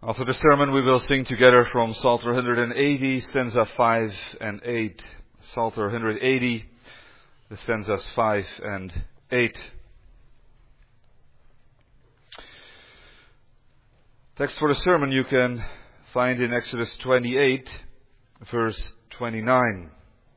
After the sermon, we will sing together from Psalter 180, stanza 5 and 8. Psalter 180, the stanzas 5 and 8. Text for the sermon you can find in Exodus 28, verse 29.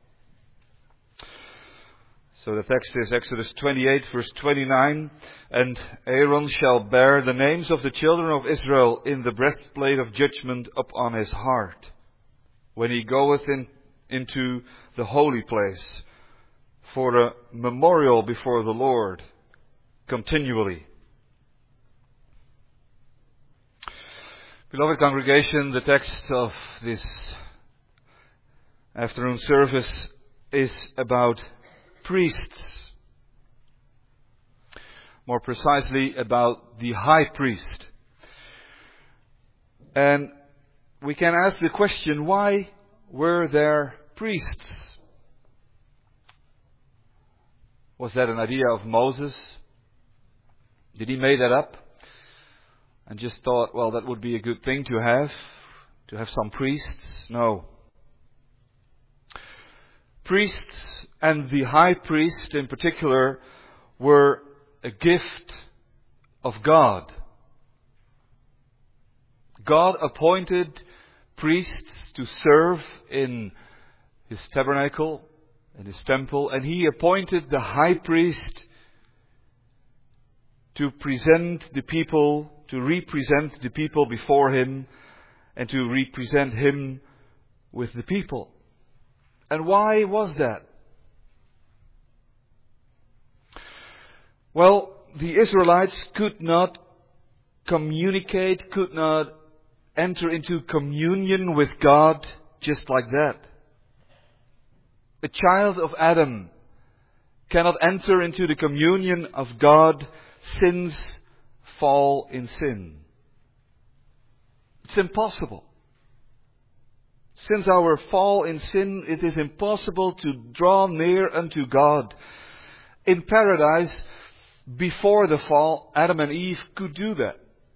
So the text is Exodus 28, verse 29. And Aaron shall bear the names of the children of Israel in the breastplate of judgment upon his heart, when he goeth into the holy place, for a memorial before the Lord, continually. Beloved congregation, the text of this afternoon service is about priests. More precisely, about the high priest. And we can ask the question, why were there priests? Was that an idea of Moses? Did he make that up? And just thought, well, that would be a good thing to have some priests? No. Priests, and the high priest in particular, were a gift of God. God appointed priests to serve in his tabernacle, in his temple, and he appointed the high priest to represent the people before him, and to represent him with the people. And why was that? Well, the Israelites could not communicate, could not enter into communion with God just like that. A child of Adam cannot enter into the communion of God since fall in sin. It's impossible. Since our fall in sin, it is impossible to draw near unto God. In paradise, before the fall, Adam and Eve could do that.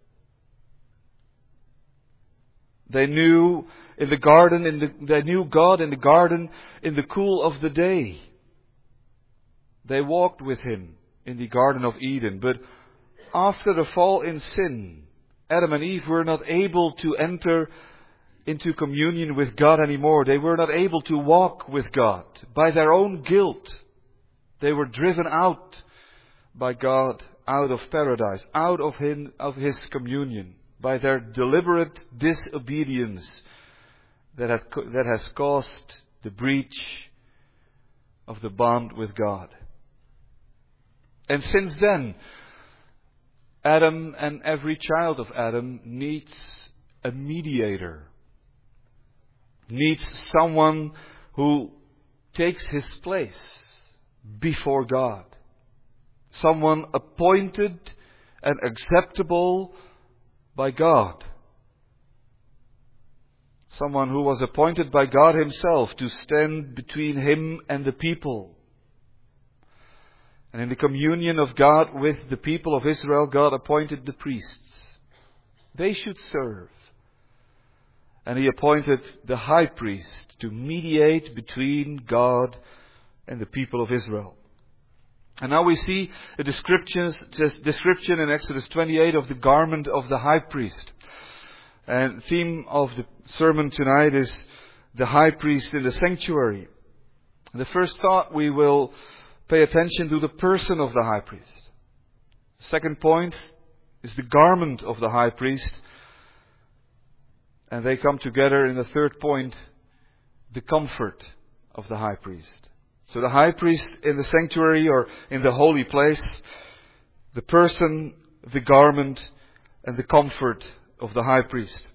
They knew in the garden, they knew God in the garden in the cool of the day. They walked with Him in the Garden of Eden. But after the fall in sin, Adam and Eve were not able to enter into communion with God anymore. They were not able to walk with God. By their own guilt, they were driven out by God, out of paradise, out of His communion, by their deliberate disobedience that has caused the breach of the bond with God. And since then, Adam and every child of Adam needs a mediator, needs someone who takes his place before God. Someone appointed and acceptable by God. Someone who was appointed by God Himself to stand between Him and the people. And in the communion of God with the people of Israel, God appointed the priests. They should serve. And He appointed the high priest to mediate between God and the people of Israel. And now we see a description in Exodus 28 of the garment of the high priest. And the theme of the sermon tonight is the high priest in the sanctuary. And the first thought, we will pay attention to the person of the high priest. The second point is the garment of the high priest. And they come together in the third point, the comfort of the high priest. So the high priest in the sanctuary or in the holy place, the person, the garment, and the comfort of the high priest.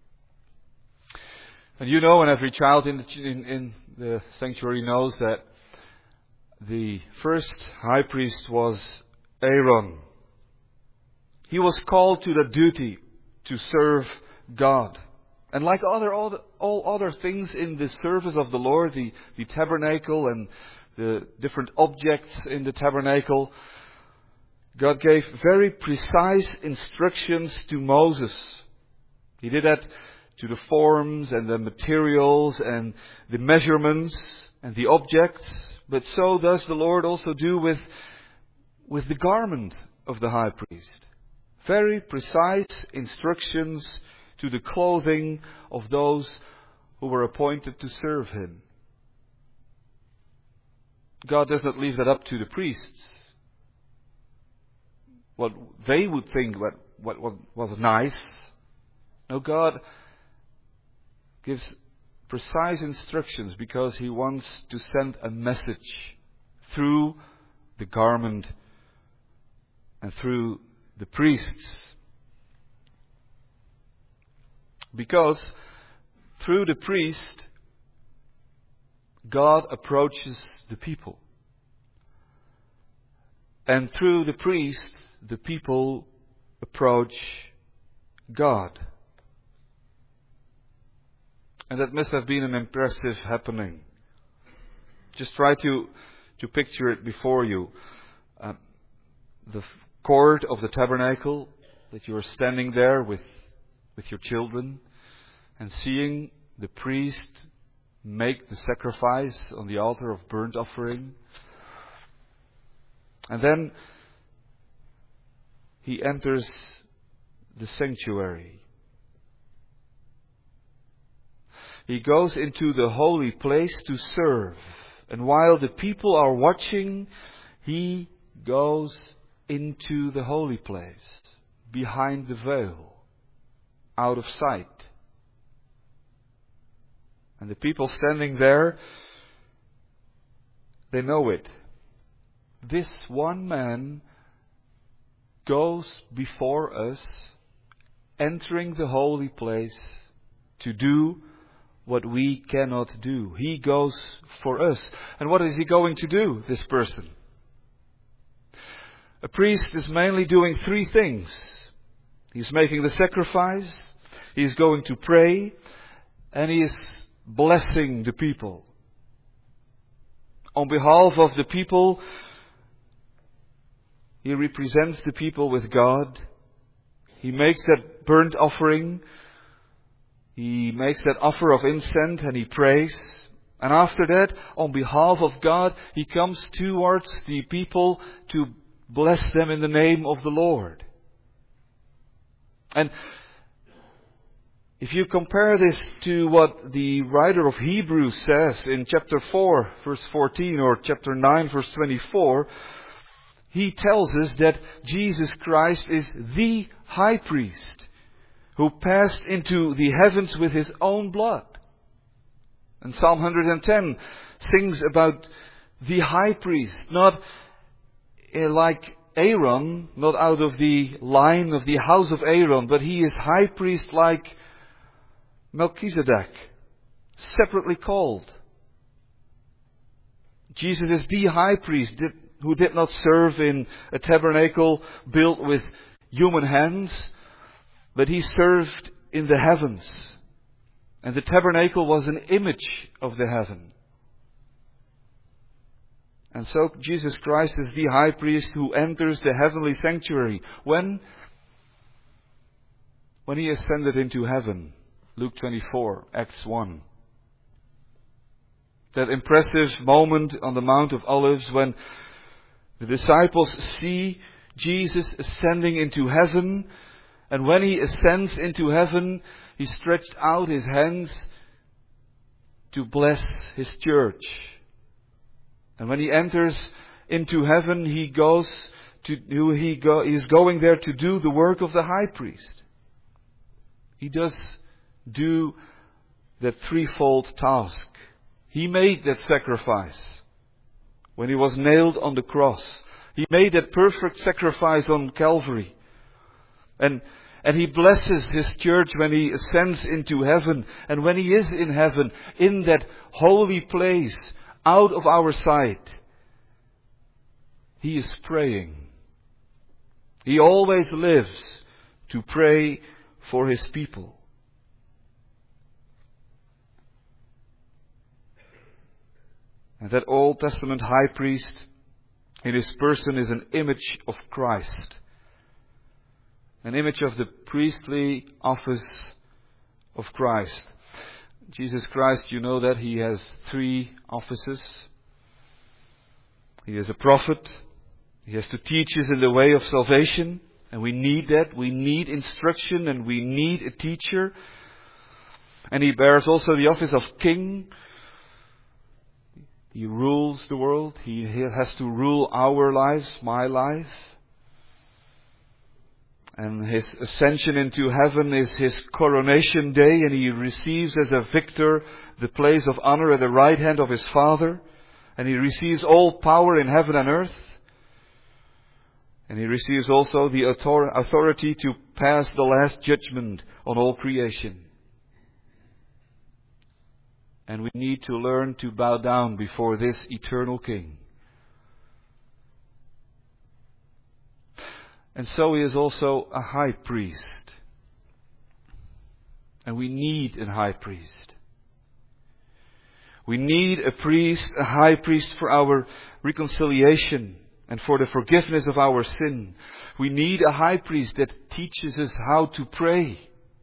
And you know, and every child in the sanctuary knows, that the first high priest was Aaron. He was called to the duty to serve God. And like all other things in the service of the Lord, the tabernacle and the different objects in the tabernacle, God gave very precise instructions to Moses He did that to the forms and the materials and the measurements and the objects. But so does the Lord also do with the garment of the high priest. Very precise instructions to the clothing of those who were appointed to serve Him. God does not leave that up to the priests. What they would think what was nice. No, God gives precise instructions because He wants to send a message through the garment and through the priests. Because through the priest, God approaches the people. And through the priest, the people approach God. And that must have been an impressive happening. Just try to picture it before you. The court of the tabernacle, that you are standing there with your children and seeing the priest make the sacrifice on the altar of burnt offering. And then he enters the sanctuary. He goes into the holy place to serve. And while the people are watching, he goes into the holy place, behind the veil, out of sight. And the people standing there, they know it. This one man goes before us, entering the holy place to do what we cannot do. He goes for us. And what is he going to do, this person? A priest is mainly doing three things. He's making the sacrifice, he's going to pray, and he is blessing the people. On behalf of the people, he represents the people with God. He makes that burnt offering. He makes that offer of incense and he prays. And after that, on behalf of God, he comes towards the people to bless them in the name of the Lord. And if you compare this to what the writer of Hebrews says in chapter 4, verse 14, or chapter 9, verse 24, he tells us that Jesus Christ is the high priest who passed into the heavens with his own blood. And Psalm 110 sings about the high priest, not like Aaron, not out of the line of the house of Aaron, but he is high priest like Melchizedek, separately called. Jesus is the high priest who did not serve in a tabernacle built with human hands, but he served in the heavens. And the tabernacle was an image of the heaven. And so Jesus Christ is the high priest who enters the heavenly sanctuary. When he ascended into heaven. Luke 24, Acts 1. That impressive moment on the Mount of Olives when the disciples see Jesus ascending into heaven. And when he ascends into heaven, he stretched out his hands to bless his church. And when he enters into heaven, he's going there to do the work of the high priest. He does do that threefold task. He made that sacrifice when he was nailed on the cross. He made that perfect sacrifice on Calvary. And he blesses his church when he ascends into heaven. And when he is in heaven, in that holy place, out of our sight, he is praying. He always lives to pray for his people. And that Old Testament high priest in his person is an image of Christ. An image of the priestly office of Christ. Jesus Christ, you know that He has 3 offices. He is a prophet. He has to teach us in the way of salvation. And we need that. We need instruction and we need a teacher. And He bears also the office of king. He rules the world. He has to rule our lives, my life. And His ascension into heaven is His coronation day, and He receives as a victor the place of honor at the right hand of His Father. And He receives all power in heaven and earth. And He receives also the authority to pass the last judgment on all creation. And we need to learn to bow down before this eternal King. And so He is also a high priest. And we need a high priest. We need a priest, a high priest for our reconciliation and for the forgiveness of our sin. We need a high priest that teaches us how to pray.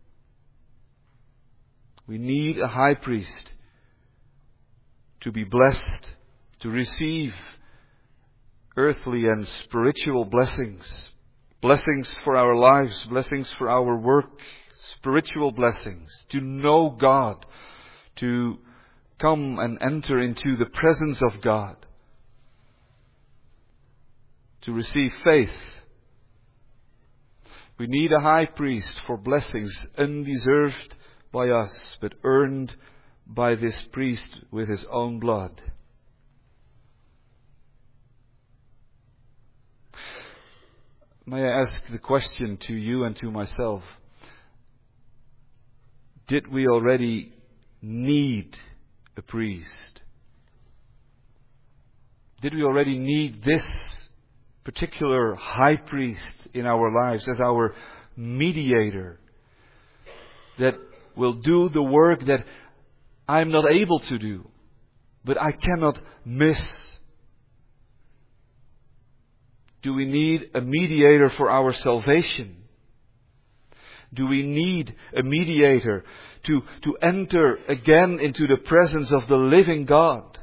We need a high priest to be blessed, to receive earthly and spiritual blessings. Blessings for our lives, blessings for our work, spiritual blessings. To know God, to come and enter into the presence of God. To receive faith. We need a high priest for blessings undeserved by us, but earned by this priest with his own blood. May I ask the question to you and to myself? Did we already need a priest? Did we already need this particular high priest in our lives as our mediator that will do the work that I'm not able to do, but I cannot miss? Do we need a mediator for our salvation? Do we need a mediator to enter again into the presence of the living God?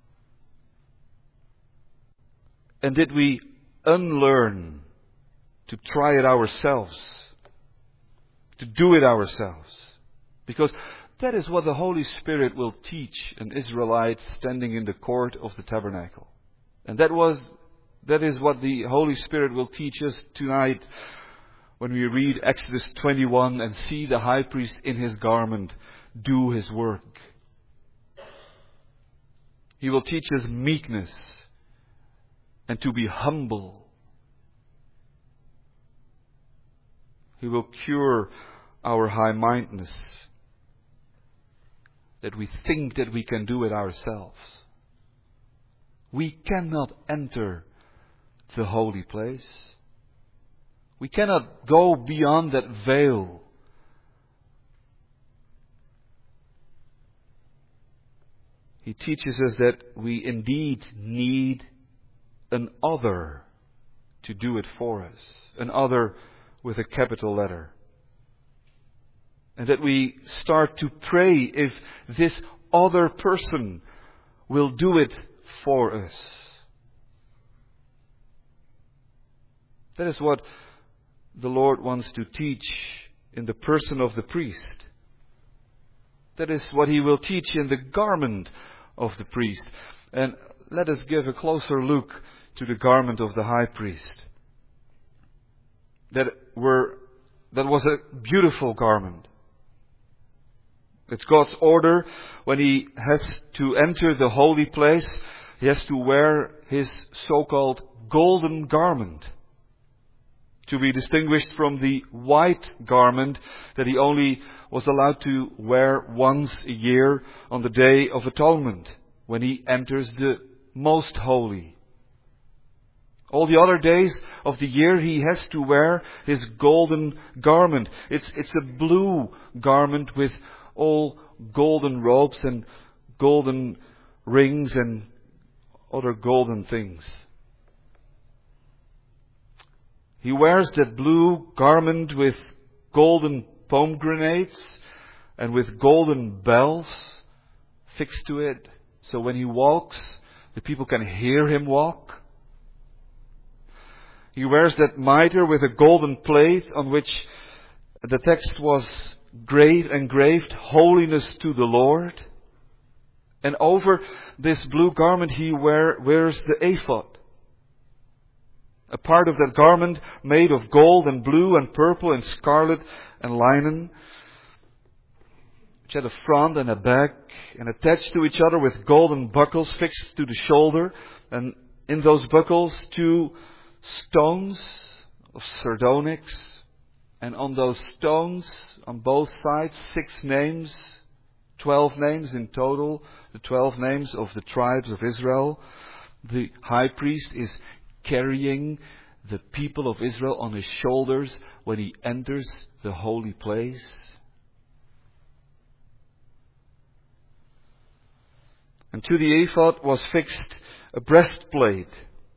And did we unlearn to try it ourselves? To do it ourselves? Because that is what the Holy Spirit will teach an Israelite standing in the court of the tabernacle. And that is what the Holy Spirit will teach us tonight when we read Exodus 21 and see the high priest in his garment do his work. He will teach us meekness and to be humble. He will cure our high-mindedness, that we think that we can do it ourselves. We cannot enter the holy place. We cannot go beyond that veil. He teaches us that we indeed need an other to do it for us. An other with a capital letter. And that we start to pray if this other person will do it for us. That is what the Lord wants to teach in the person of the priest. That is what He will teach in the garment of the priest. And let us give a closer look to the garment of the high priest. That was a beautiful garment. It's God's order when He has to enter the holy place, He has to wear His so-called golden garment, to be distinguished from the white garment that He only was allowed to wear once a year on the Day of Atonement, when He enters the Most Holy. All the other days of the year He has to wear His golden garment. It's a blue garment with all golden ropes and golden rings and other golden things. He wears that blue garment with golden pomegranates and with golden bells fixed to it. So when he walks, the people can hear him walk. He wears that mitre with a golden plate on which the text was engraved, holiness to the Lord. And over this blue garment he wears the ephod. A part of that garment made of gold and blue and purple and scarlet and linen, which had a front and a back, and attached to each other with golden buckles fixed to the shoulder. And in those buckles 2 stones of sardonyx. And on those stones, on both sides, 6 names, 12 names in total, the 12 names of the tribes of Israel. The high priest is carrying the people of Israel on his shoulders when he enters the holy place. And to the ephod was fixed a breastplate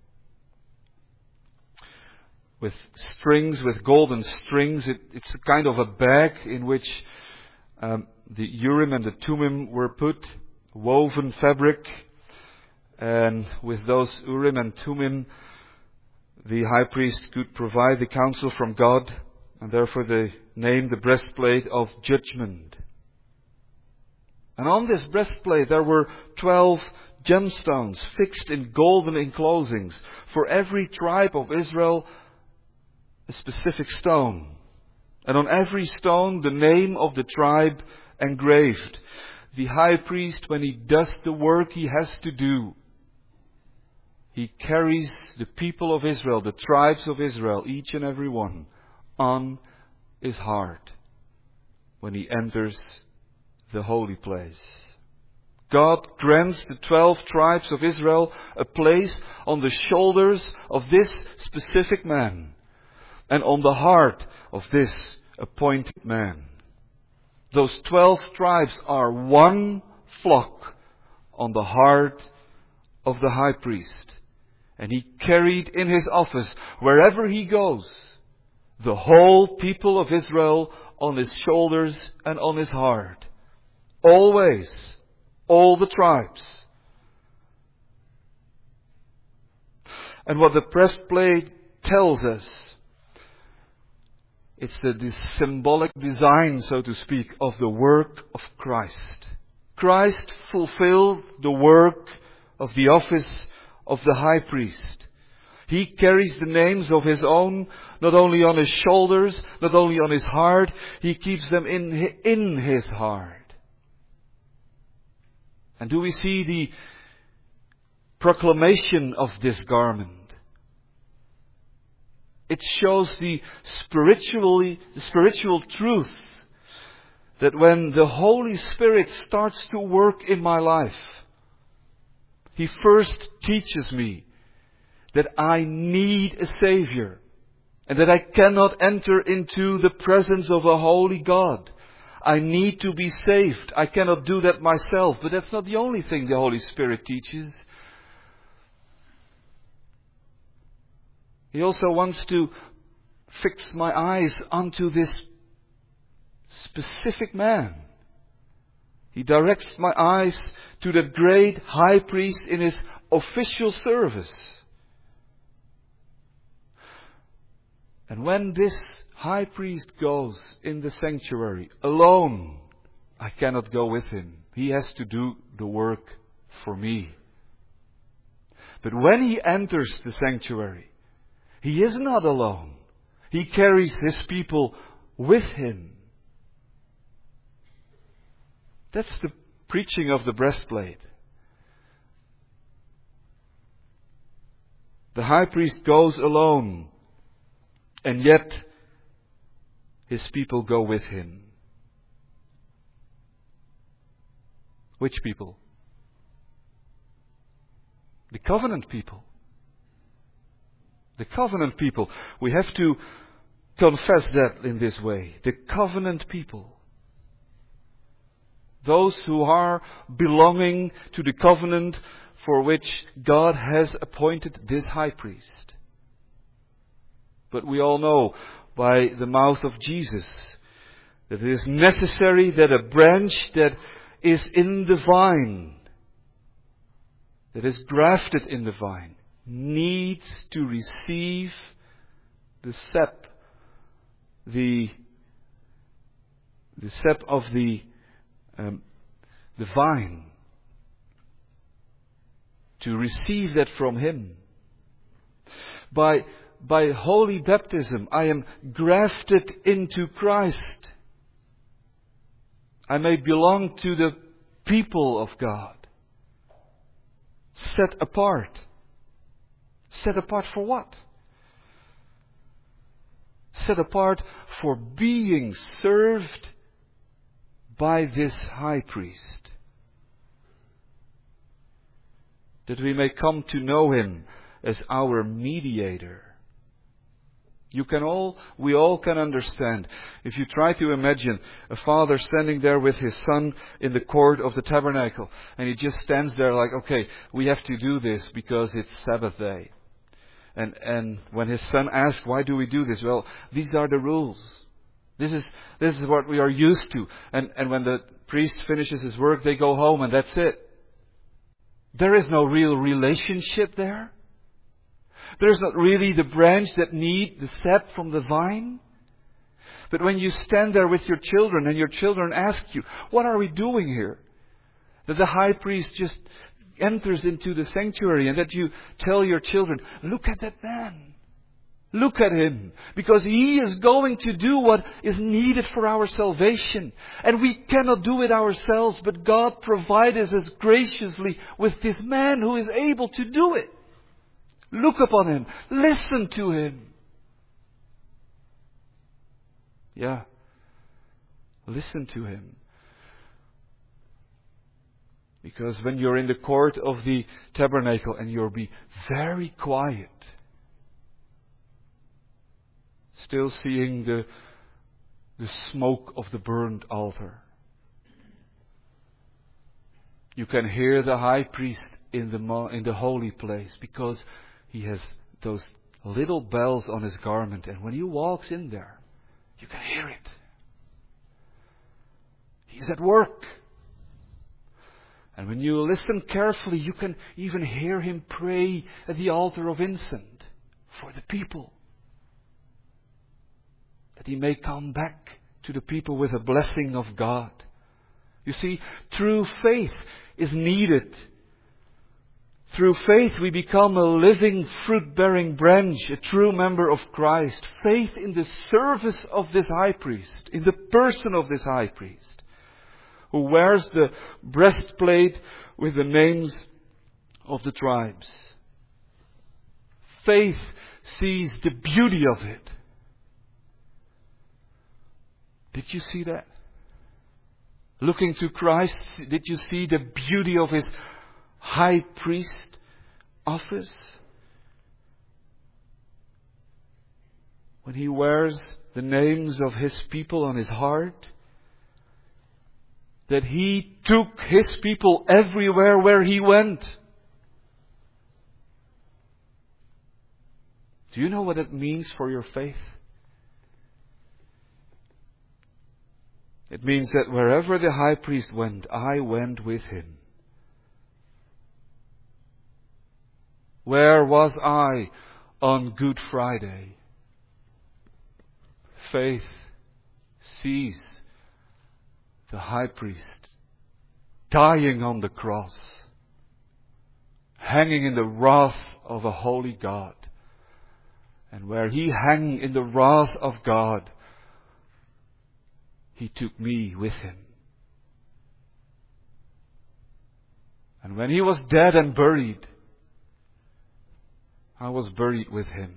with strings, with golden strings. It's a kind of a bag in which the Urim and the Thummim were put, woven fabric. And with those Urim and Thummim, the high priest could provide the counsel from God, and therefore they named the breastplate of judgment. And on this breastplate there were 12 gemstones fixed in golden enclosings. For every tribe of Israel, a specific stone. And on every stone the name of the tribe engraved. The high priest, when he does the work he has to do, he carries the people of Israel, the tribes of Israel, each and every one, on his heart when he enters the holy place. God grants the 12 tribes of Israel a place on the shoulders of this specific man and on the heart of this appointed man. Those 12 tribes are one flock on the heart of the high priest. And he carried in his office, wherever he goes, the whole people of Israel on his shoulders and on his heart. Always, all the tribes. And what the breastplate tells us, it's the symbolic design, so to speak, of the work of Christ. Christ fulfilled the work of the office of the high priest. He carries the names of his own, not only on his shoulders, not only on his heart, he keeps them in his heart. And do we see the proclamation of this garment? It shows the spiritual truth that when the Holy Spirit starts to work in my life, He first teaches me that I need a Savior and that I cannot enter into the presence of a holy God. I need to be saved. I cannot do that myself. But that's not the only thing the Holy Spirit teaches. He also wants to fix my eyes onto this specific man. He directs my eyes to the great high priest in his official service. And when this high priest goes in the sanctuary alone, I cannot go with him. He has to do the work for me. But when he enters the sanctuary, he is not alone. He carries his people with him. That's the preaching of the breastplate. The high priest goes alone, and yet his people go with him. Which people? The covenant people. The covenant people. We have to confess that in this way. The covenant people. Those who are belonging to the covenant for which God has appointed this high priest. But we all know by the mouth of Jesus That it is necessary that a branch that is in the vine, that is grafted in the vine, needs to receive the sap, the sap of the vine, to receive that from Him. By holy baptism, I am grafted into Christ. I may belong to the people of God. Set apart. Set apart for what? Set apart for being served by this high priest. That we may come to know Him as our mediator. We all can understand. If you try to imagine a father standing there with his son in the court of the tabernacle, and he just stands there like, okay, we have to do this because it's Sabbath day. And when his son asks, why do we do this? Well, these are the rules. This is what we are used to. And when the priest finishes his work, they go home and that's it. There is no real relationship there. There is not really the branch that need the sap from the vine. But when you stand there with your children and your children ask you, what are we doing here? That the high priest just enters into the sanctuary and that you tell your children, look at that man. Look at him. Because he is going to do what is needed for our salvation. And we cannot do it ourselves, but God provides us graciously with this man who is able to do it. Look upon him. Listen to him. Yeah. Listen to him. Because when you're in the court of the tabernacle and you'll be very quiet, still seeing the smoke of the burned altar, you can hear the high priest in the holy place, because he has those little bells on his garment, and when he walks in there, you can hear it. He's at work. And when you listen carefully, you can even hear him pray at the altar of incense for the people. That he may come back to the people with a blessing of God. You see, true faith is needed. Through faith we become a living fruit-bearing branch, a true member of Christ. Faith in the service of this high priest, in the person of this high priest, who wears the breastplate with the names of the tribes. Faith sees the beauty of it. Did you see that? Looking to Christ, did you see the beauty of His high priest office? When He wears the names of His people on His heart, that He took His people everywhere where He went. Do you know what it means for your faith? It means that wherever the high priest went, I went with him. Where was I on Good Friday? Faith sees the high priest dying on the cross, hanging in the wrath of a holy God. And where he hung in the wrath of God, he took me with him. And when he was dead and buried, I was buried with him.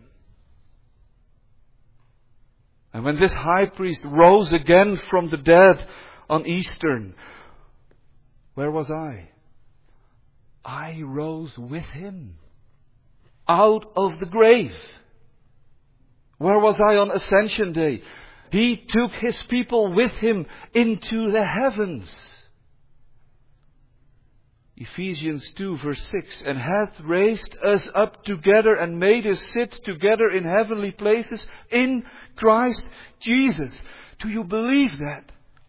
And when this high priest rose again from the dead on Easter, where was I? I rose with him out of the grave. Where was I on Ascension Day? He took His people with Him into the heavens. Ephesians 2 verse 6, and hath raised us up together and made us sit together in heavenly places in Christ Jesus. Do you believe that?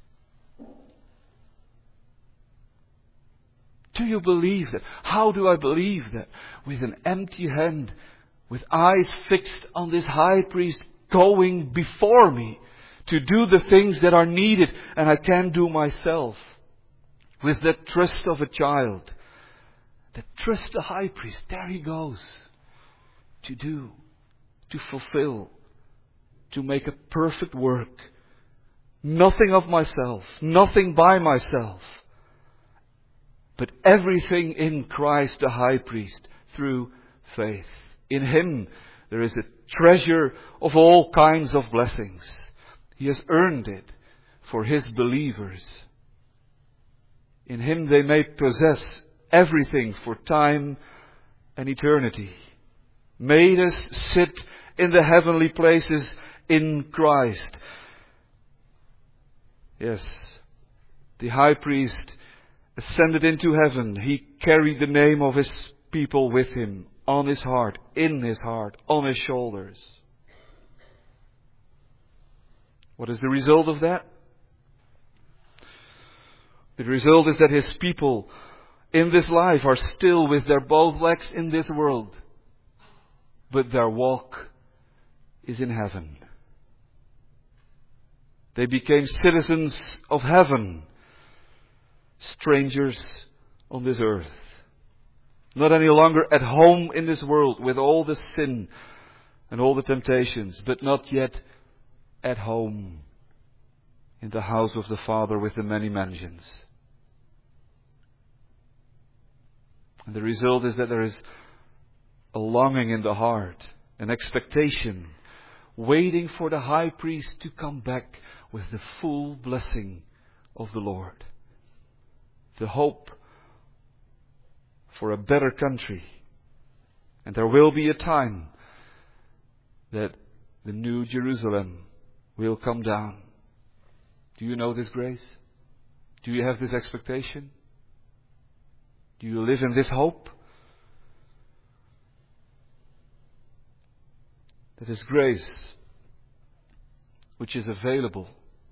Do you believe that? How do I believe that? With an empty hand, with eyes fixed on this high priest going before me to do the things that are needed and I can't do myself. With the trust of a child. That trust the high priest. There he goes. To do. To fulfill. To make a perfect work. Nothing of myself. Nothing by myself. But everything in Christ the high priest. Through faith. In Him there is a treasure of all kinds of blessings. He has earned it for His believers. In Him they may possess everything for time and eternity. Made us sit in the heavenly places in Christ. Yes, the high priest ascended into heaven. He carried the name of His people with Him, on His heart, in His heart, on His shoulders. What is the result of that? The result is that His people in this life are still with their both legs in this world. But their walk is in heaven. They became citizens of heaven. Strangers on this earth. Not any longer at home in this world with all the sin and all the temptations. But not yet at home in the house of the Father with the many mansions. And the result is that there is a longing in the heart, an expectation, waiting for the high priest to come back with the full blessing of the Lord. The hope for a better country. And there will be a time that the new Jerusalem will come down. Do you know this grace? Do you have this expectation? Do you live in this hope? That is grace which is available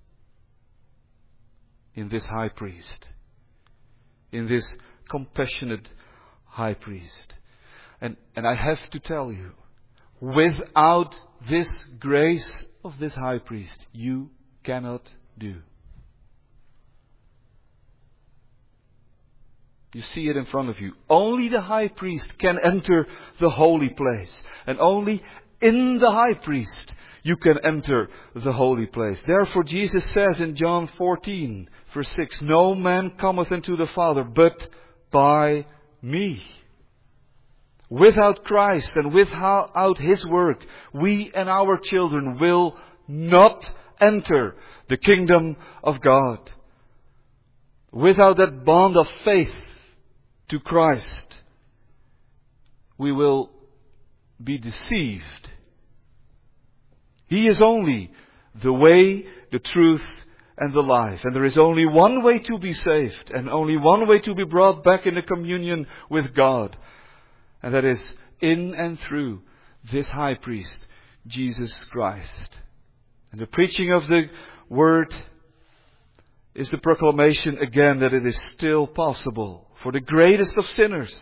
in this high priest. In this compassionate high priest. And I have to tell you, without this grace of this high priest, you cannot do. You see it in front of you. Only the high priest can enter the holy place. And only in the high priest you can enter the holy place. Therefore Jesus says in John 14, verse 6, no man cometh unto the Father but by me. Without Christ and without His work, we and our children will not enter the kingdom of God. Without that bond of faith to Christ, we will be deceived. He is only the way, the truth, and the life. And there is only one way to be saved, and only one way to be brought back into communion with God. And that is in and through this high priest, Jesus Christ. And the preaching of the Word is the proclamation again that it is still possible for the greatest of sinners,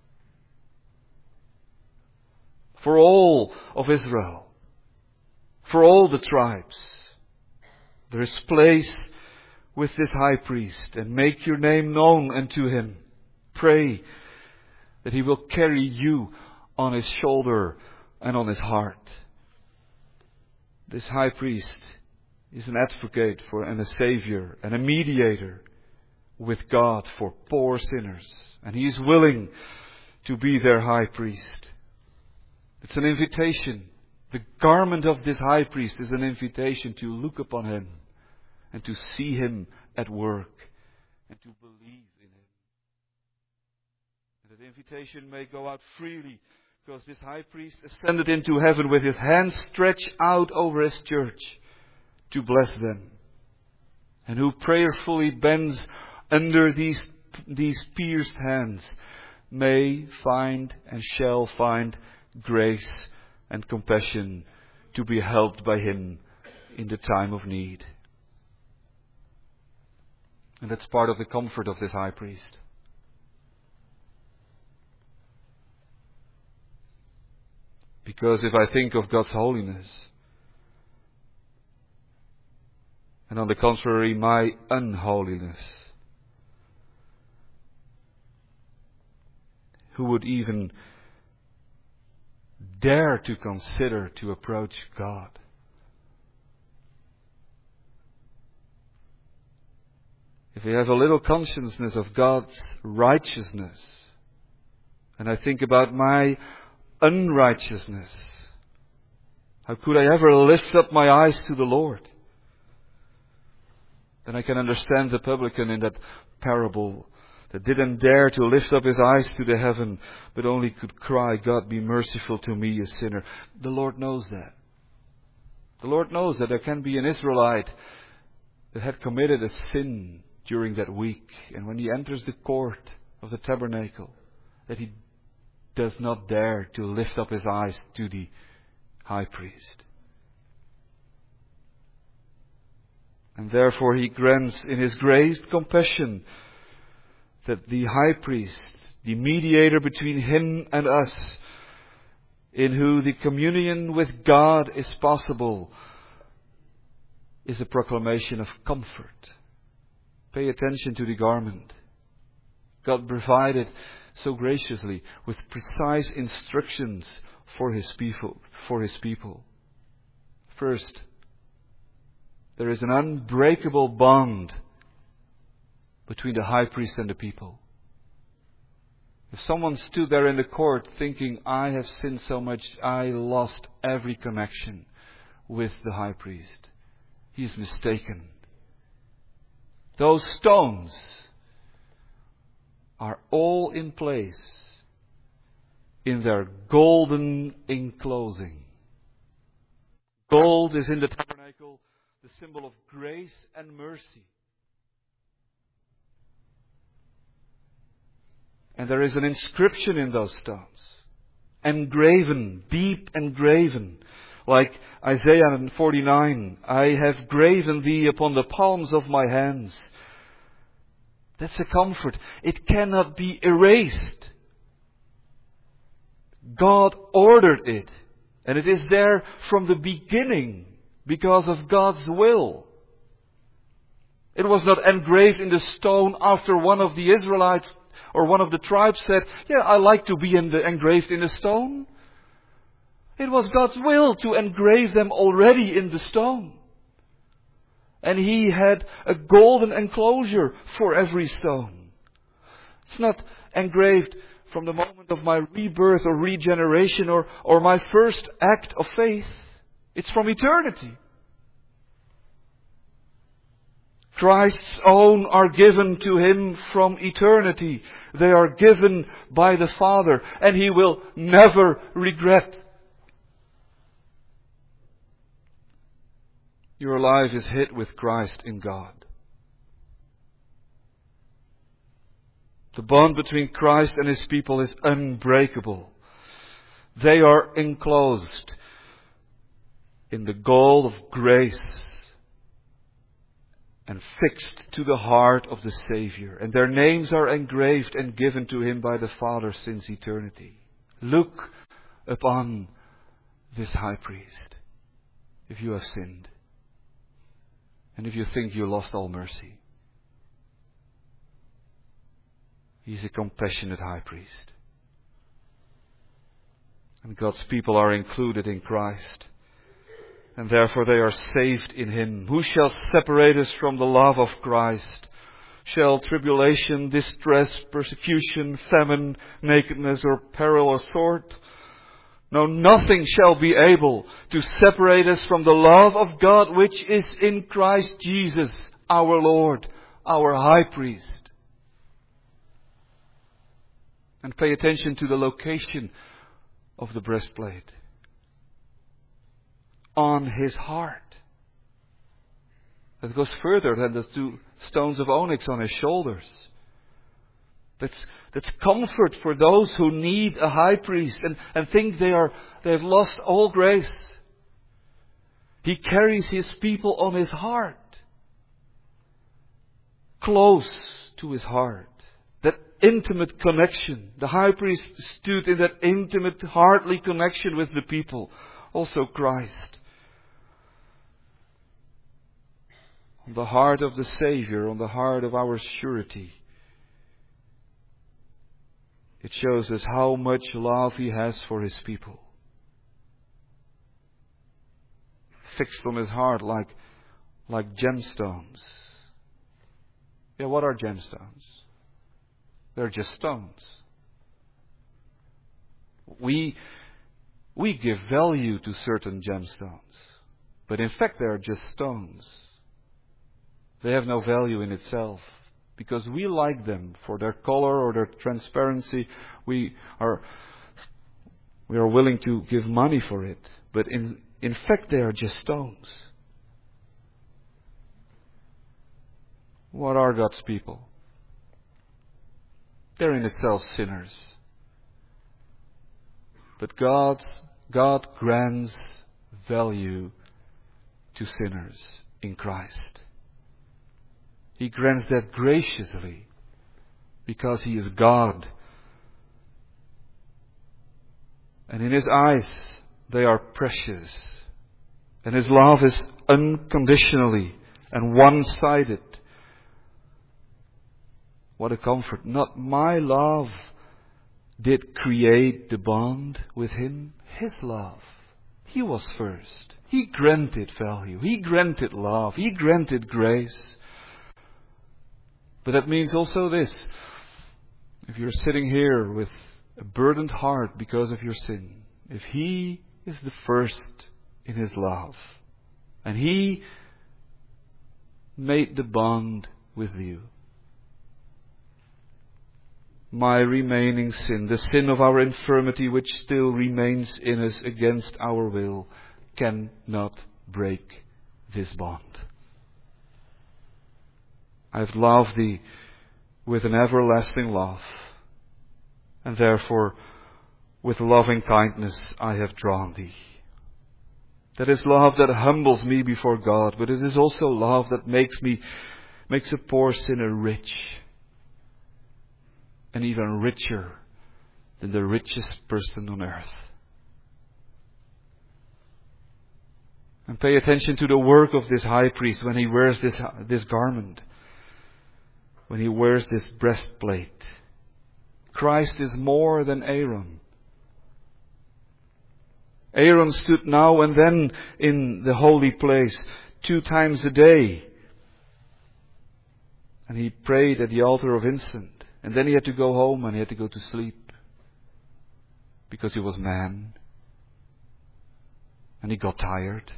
for all of Israel, for all the tribes. There is place with this high priest, and make your name known unto him. Pray that he will carry you on his shoulder and on his heart. This high priest is an advocate for and a savior and a mediator with God for poor sinners. And he is willing to be their high priest. It's an invitation. The garment of this high priest is an invitation to look upon him and to see him at work and to believe in him. And that invitation may go out freely because this high priest ascended into heaven with his hands stretched out over his church to bless them, and who prayerfully bends under these these pierced hands may find and shall find grace and compassion to be helped by Him in the time of need. And that's part of the comfort of this high priest. Because if I think of God's holiness, and on the contrary, my unholiness, who would even dare to consider to approach God? If we have a little consciousness of God's righteousness, and I think about my unrighteousness, how could I ever lift up my eyes to the Lord? Then I can understand the publican in that parable that didn't dare to lift up his eyes to the heaven, but only could cry, God, be merciful to me, a sinner. The Lord knows that. The Lord knows that there can be an Israelite that had committed a sin during that week, and when he enters the court of the tabernacle, that he does not dare to lift up his eyes to the high priest. And therefore He grants in His great compassion that the high priest, the mediator between Him and us, in who the communion with God is possible, is a proclamation of comfort. Pay attention to the garment. God provided so graciously with precise instructions for His people. First, there is an unbreakable bond between the high priest and the people. If someone stood there in the court thinking, I have sinned so much, I lost every connection with the high priest, he is mistaken. Those stones are all in place in their golden enclosing. Gold is in the tabernacle the symbol of grace and mercy. And there is an inscription in those stones, engraven, deep engraven, like Isaiah 49, I have graven thee upon the palms of my hands. That's a comfort. It cannot be erased. God ordered it, and it is there from the beginning because of God's will. It was not engraved in the stone after one of the Israelites or one of the tribes said, yeah, I like to be engraved in the stone. It was God's will to engrave them already in the stone. And He had a golden enclosure for every stone. It's not engraved from the moment of my rebirth or regeneration or my first act of faith. It's from eternity. Christ's own are given to Him from eternity. They are given by the Father, and He will never regret. Your life is hid with Christ in God. The bond between Christ and His people is unbreakable. They are enclosed in the gold of grace and fixed to the heart of the Savior. And their names are engraved and given to Him by the Father since eternity. Look upon this high priest if you have sinned. And if you think you lost all mercy. He's a compassionate high priest. And God's people are included in Christ. And therefore they are saved in Him. Who shall separate us from the love of Christ? Shall tribulation, distress, persecution, famine, nakedness, or peril, or sword? No, nothing shall be able to separate us from the love of God which is in Christ Jesus, our Lord, our high priest. And pay attention to the location of the breastplate. On His heart. That goes further than the two stones of onyx on His shoulders. That's comfort for those who need a high priest and think they've lost all grace. He carries His people on His heart. Close to His heart. That intimate connection. The high priest stood in that intimate, heartly connection with the people. Also Christ. On the heart of the Savior, on the heart of our surety. It shows us how much love He has for His people. Fixed on His heart like gemstones. Yeah, what are gemstones? They're just stones. We give value to certain gemstones. But in fact they are just stones. They have no value in itself. Because we like them for their color or their transparency. We are willing to give money for it. But in fact they are just stones. What are God's people? They're in itself sinners. But God grants value to sinners in Christ. He grants that graciously because He is God. And in His eyes they are precious. And His love is unconditionally and one-sided. What a comfort. Not my love did create the bond with Him. His love. He was first. He granted value. He granted love. He granted grace. But that means also this. If you're sitting here with a burdened heart because of your sin, if He is the first in His love, and He made the bond with you, my remaining sin, the sin of our infirmity which still remains in us against our will, cannot break this bond. I've loved Thee with an everlasting love, and therefore with loving kindness I have drawn Thee. That is love that humbles me before God, but it is also love that makes a poor sinner rich. And even richer than the richest person on earth. And pay attention to the work of this high priest when he wears this garment. When he wears this breastplate. Christ is more than Aaron. Aaron stood now and then in the holy place 2 times a day. And he prayed at the altar of incense. And then he had to go home and he had to go to sleep. Because he was man. And he got tired.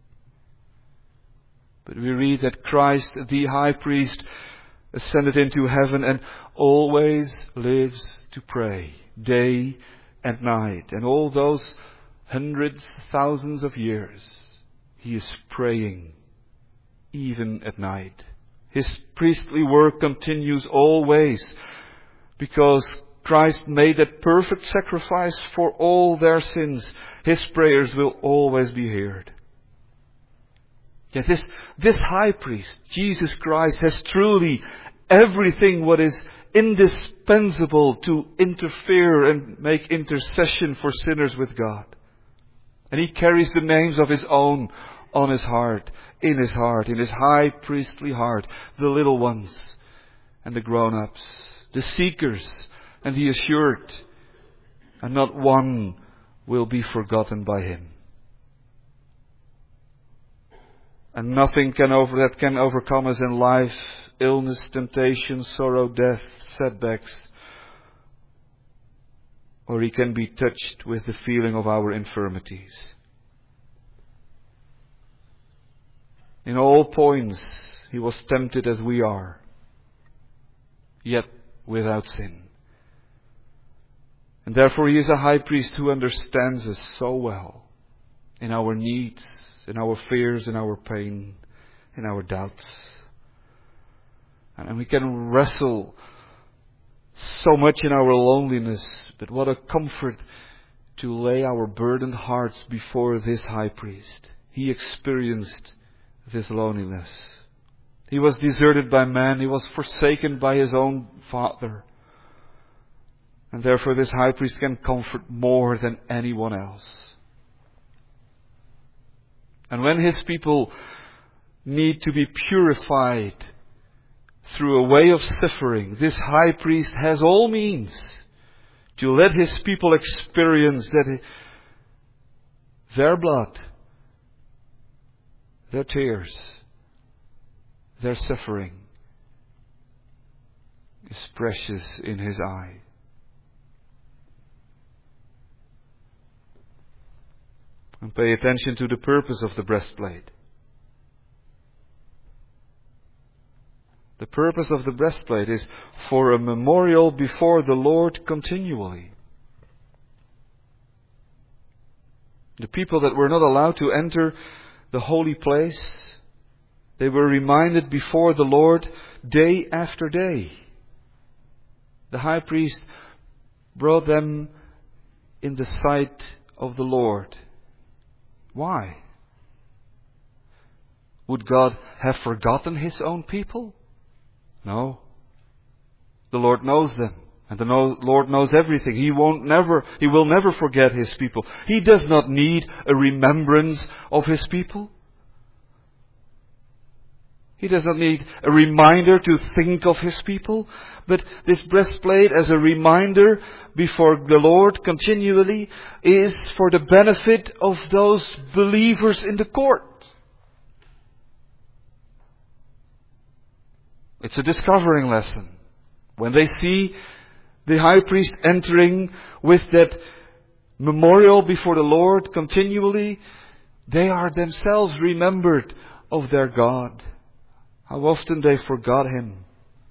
But we read that Christ, the high priest, ascended into heaven and always lives to pray. Day and night. And all those hundreds, thousands of years, He is praying. Even at night. His priestly work continues always because Christ made that perfect sacrifice for all their sins. His prayers will always be heard. Yet this high priest, Jesus Christ, has truly everything what is indispensable to interfere and make intercession for sinners with God. And He carries the names of His own on His heart, in His high priestly heart, the little ones and the grown-ups, the seekers and the assured, and not one will be forgotten by Him. And nothing can overcome us in life, illness, temptation, sorrow, death, setbacks, or He can be touched with the feeling of our infirmities. In all points, He was tempted as we are, yet without sin. And therefore He is a high priest who understands us so well in our needs, in our fears, in our pain, in our doubts. And we can wrestle so much in our loneliness, but what a comfort to lay our burdened hearts before this high priest. He experienced this loneliness. He was deserted by man. He was forsaken by his own Father. And therefore this high priest can comfort more than anyone else. And when his people need to be purified through a way of suffering, this high priest has all means to let his people experience that their blood, their tears, their suffering is precious in his eye. And pay attention to the purpose of the breastplate. The purpose of the breastplate is for a memorial before the Lord continually. The people that were not allowed to enter the holy place, they were reminded before the Lord day after day. The high priest brought them in the sight of the Lord. Why? Would God have forgotten His own people? No. The Lord knows them. And the Lord knows everything. He will never forget His people. He does not need a remembrance of His people. He does not need a reminder to think of His people. But this breastplate as a reminder before the Lord continually is for the benefit of those believers in the court. It's a discovering lesson. When they see the high priest entering with that memorial before the Lord continually, they are themselves remembered of their God. How often they forgot Him.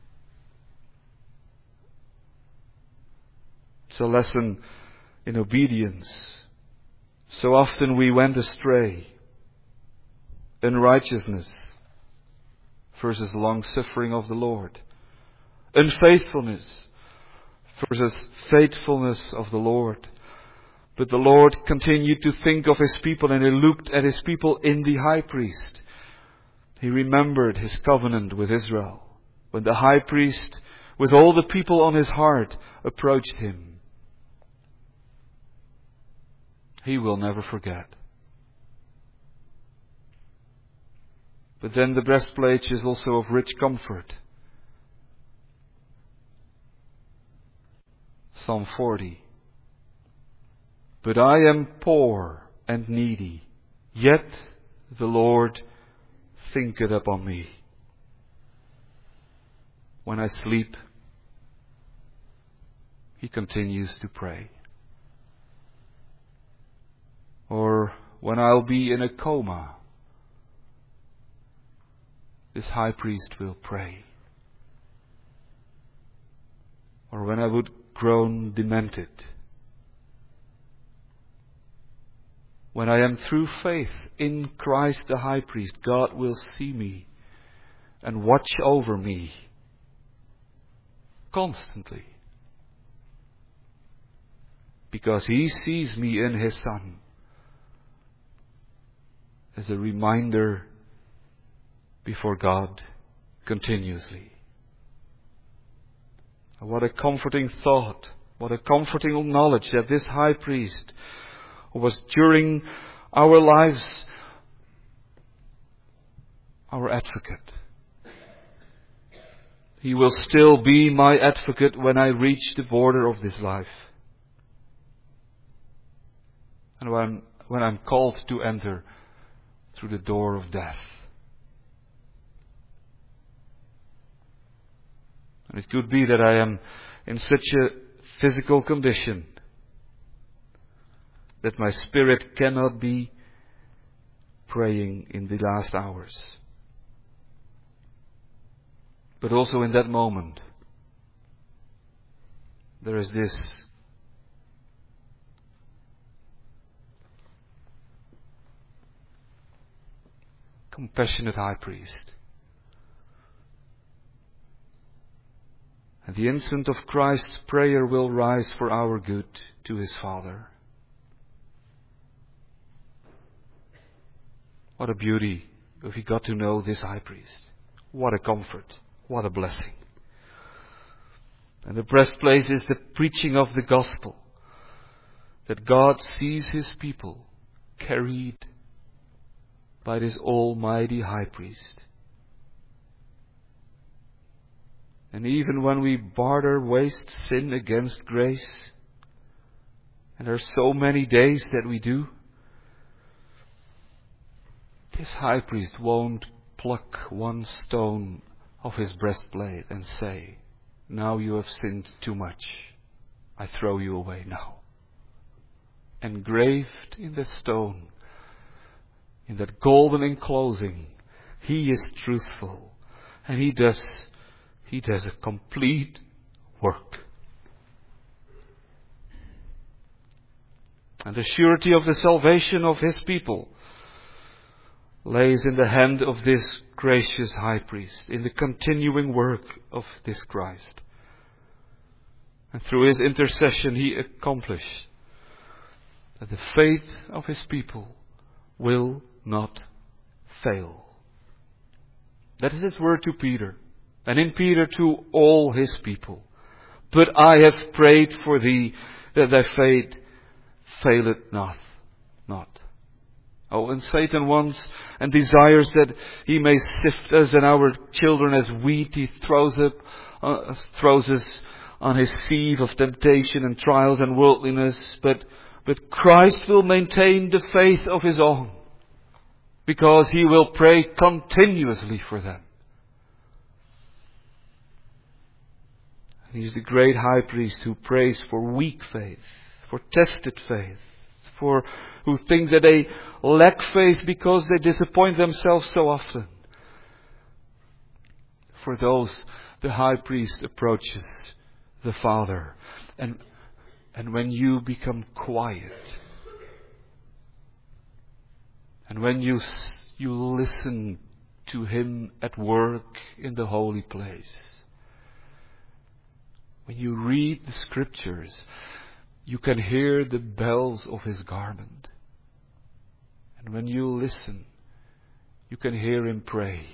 It's a lesson in obedience. So often we went astray. Unrighteousness versus long suffering of the Lord. Unfaithfulness versus faithfulness of the Lord. But the Lord continued to think of His people, and He looked at His people in the high priest. He remembered His covenant with Israel. When the high priest, with all the people on his heart, approached Him. He will never forget. But then the breastplate is also of rich comfort. Psalm 40. But I am poor and needy, yet the Lord thinketh upon me. When I sleep, He continues to pray. Or when I'll be in a coma, this high priest will pray. Or when I would grown demented, when I am through faith in Christ the high priest, God will see me and watch over me constantly. Because He sees me in His Son as a reminder before God continuously. What a comforting thought, what a comforting knowledge that this high priest, who was during our lives our advocate, He will still be my advocate when I reach the border of this life. And when I'm called to enter through the door of death. And it could be that I am in such a physical condition that my spirit cannot be praying in the last hours. But also in that moment, there is this compassionate high priest And the instant of Christ's prayer will rise for our good to His Father. What a beauty if we got to know this high priest. What a comfort. What a blessing. And the breastplate is the preaching of the gospel. That God sees His people carried by this almighty high priest. And even when we barter waste sin against grace, and there are so many days that we do, this high priest won't pluck one stone of his breastplate and say, "Now you have sinned too much. I throw you away now." Engraved in the stone, in that golden enclosing, He is truthful, and He does a complete work. And the surety of the salvation of His people lays in the hand of this gracious high priest, in the continuing work of this Christ. And through His intercession He accomplished that the faith of His people will not fail. That is His word to Peter, and in Peter to all His people. But I have prayed for thee, that thy faith faileth not. Oh, and Satan wants and desires that he may sift us and our children as wheat. He throws us on his sieve of temptation and trials and worldliness. But Christ will maintain the faith of His own, because He will pray continuously for them. He is the great high priest who prays for weak faith, for tested faith, for who think that they lack faith because they disappoint themselves so often. For those, the high priest approaches the Father. And when you become quiet, and when you listen to Him at work in the holy place, when you read the Scriptures, you can hear the bells of His garment. And when you listen, you can hear Him pray,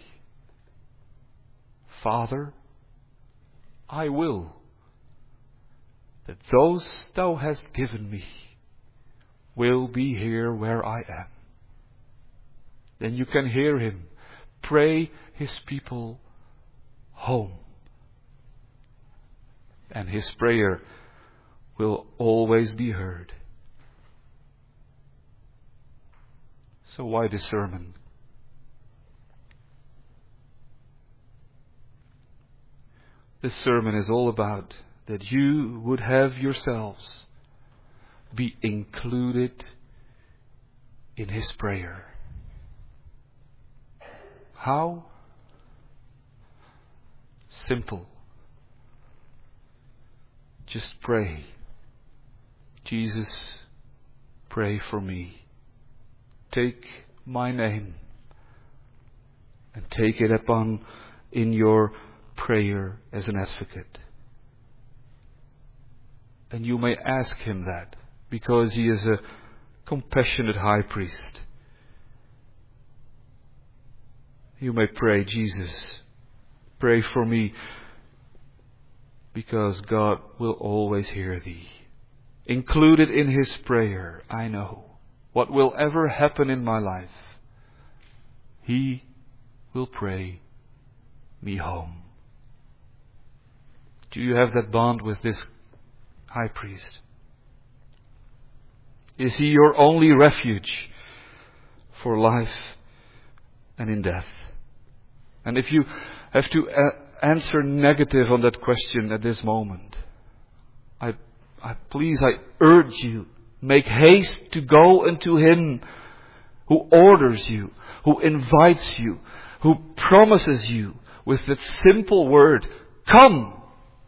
"Father, I will that those Thou hast given me will be here where I am." Then you can hear Him pray His people home. And His prayer will always be heard. So why this sermon? This sermon is all about that you would have yourselves be included in His prayer. How? Simple. Just pray. Jesus, pray for me. Take my name and take it upon in your prayer as an advocate. And you may ask Him that, because He is a compassionate high priest. You may pray, "Jesus, pray for me," because God will always hear thee. Included in His prayer, I know what will ever happen in my life, He will pray me home. Do you have that bond with this high priest? Is He your only refuge for life and in death? And if you have to answer negative on that question at this moment, I urge you, make haste to go unto Him who orders you, who invites you, who promises you with that simple word, "Come."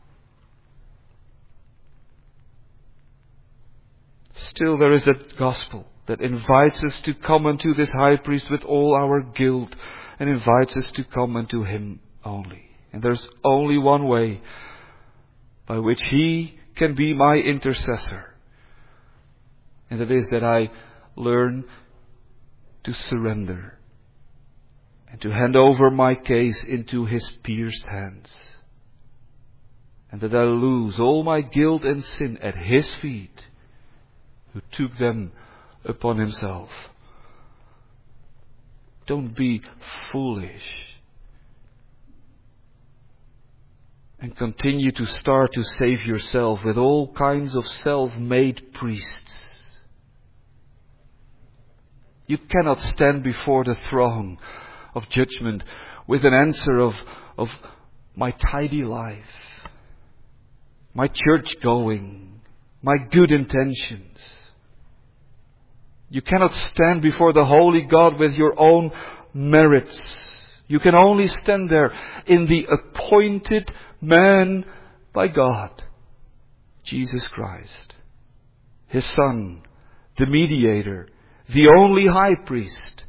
Still there is that gospel that invites us to come unto this high priest with all our guilt, and invites us to come unto Him only. And there's only one way, by which He can be my intercessor. And that is that I learn to surrender and to hand over my case into His pierced hands. And that I lose all my guilt and sin at His feet, who took them upon Himself. Don't be foolish. And continue to start to save yourself with all kinds of self-made priests. You cannot stand before the throne of judgment with an answer of my tidy life, my church going, my good intentions. You cannot stand before the holy God with your own merits. You can only stand there in the appointed man by God, Jesus Christ, His Son, the mediator, the only high priest.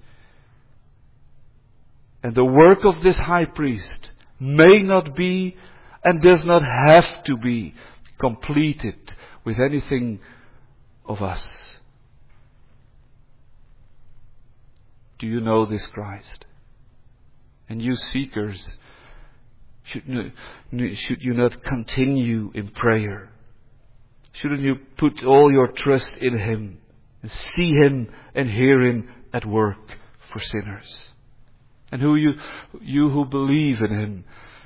And the work of this high priest may not be and does not have to be completed with anything of us. Do you know this Christ? And you seekers, should you not continue in prayer? Shouldn't you put all your trust in Him and see Him and hear Him at work for sinners? And you who believe in Him,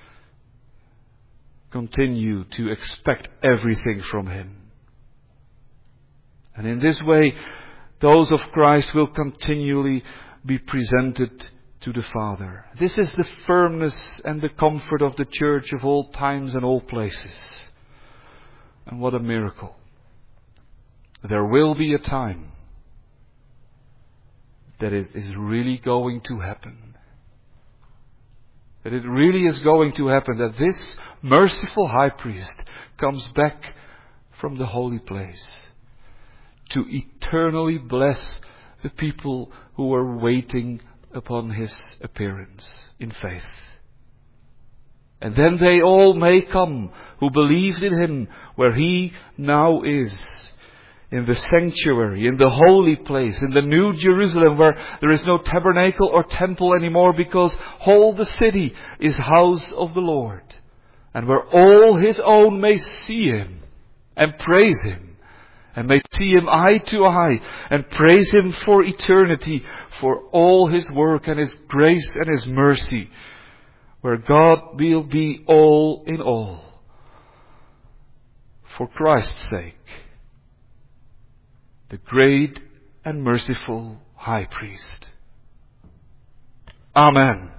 continue to expect everything from Him. And in this way, those of Christ will continually be presented to the Father. This is the firmness and the comfort of the church of all times and all places. And what a miracle. There will be a time that it is really going to happen. That it really is going to happen, that this merciful high priest comes back from the holy place to eternally bless the people who are waiting upon His appearance in faith. And then they all may come who believed in Him where He now is, in the sanctuary, in the holy place, in the new Jerusalem, where there is no tabernacle or temple anymore, because all the city is house of the Lord, and where all His own may see Him and praise Him, and may see Him eye to eye and praise Him for eternity, for all His work and His grace and His mercy, where God will be all in all, for Christ's sake, the great and merciful high priest. Amen.